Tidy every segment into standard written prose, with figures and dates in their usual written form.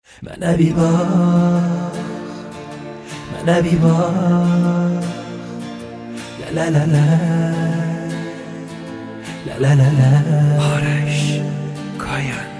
Mənə bir bax, mənə bir bax. La la la la, la la la la. Barış Kayan.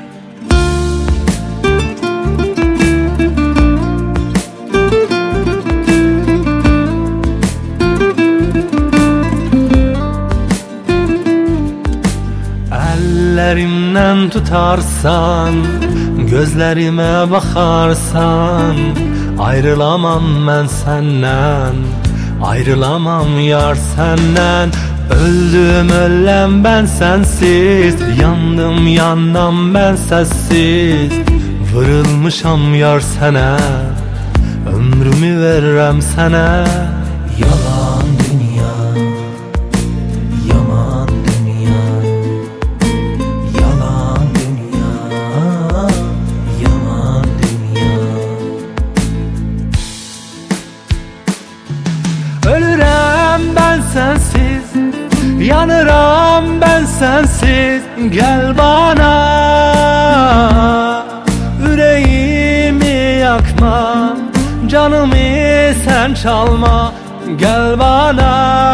Ellerimden tutarsan, gözlerime bakarsan, ayrılamam ben senden, ayrılamam yar senden. Öldüm ölem ben sensiz, yandım yandım ben sessiz. Vırılmışam yar sana, ömrümü veririm sana. Yalan dünya, yaman dünya. Yalan dünya, yaman dünya. Ölürəm ben sensiz, yanıram ben sensiz. Gel bana, yüreğimi yakma, canımı sen çalma. Gel bana,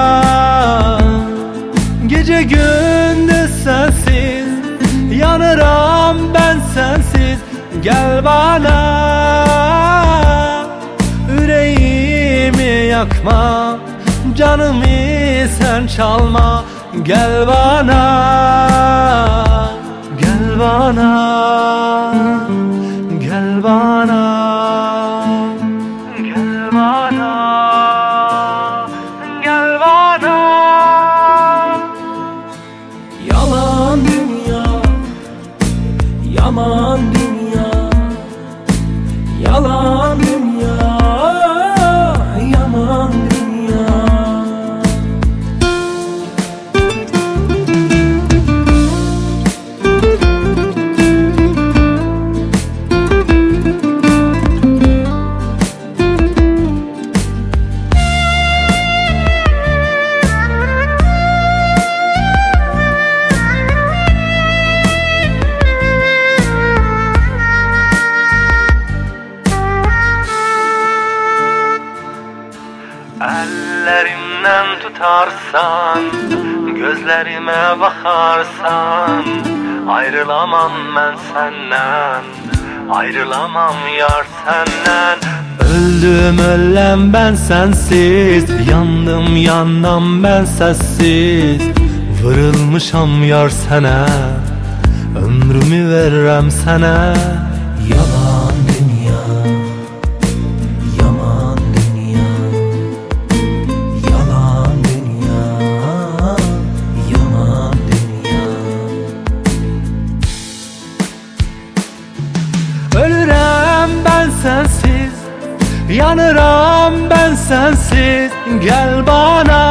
gece gündüz sensiz, yanıram ben sensiz. Gel bana, yüreğimi yakma, canımı sen çalma. Gel bana, gel bana, gel bana, gel bana, gel bana. Yalan dünya, yaman dünya. Yalan dünya, yaman dünya. Ellerimden tutarsan, gözlerime bakarsan, ayrılamam ben senden, ayrılamam yar senden. Öldüm ölem ben sensiz, yandım yandım ben sessiz. Vırılmışam yar sana, ömrümü veririm sana. Yalan dünya, yaman dünya. Yalan dünya, yaman dünya. Ölürəm ben sensiz, yanıram ben sensiz. Gel bana,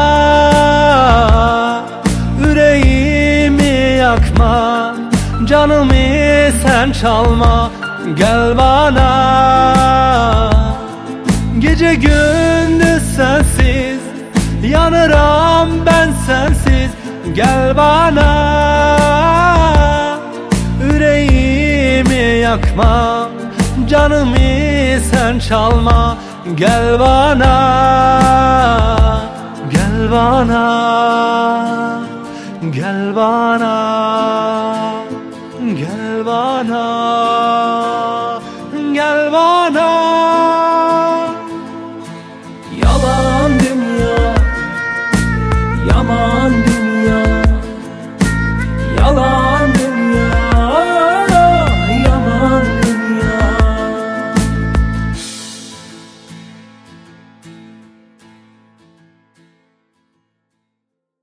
yüreğimi yakma, canımı sen çalma. Gel bana, gece gündüz sensiz, yanıram ben sensiz. Gel bana, yüreğimi yakma, canımı sen çalma. Gel bana, gel bana, gel bana, gel bana.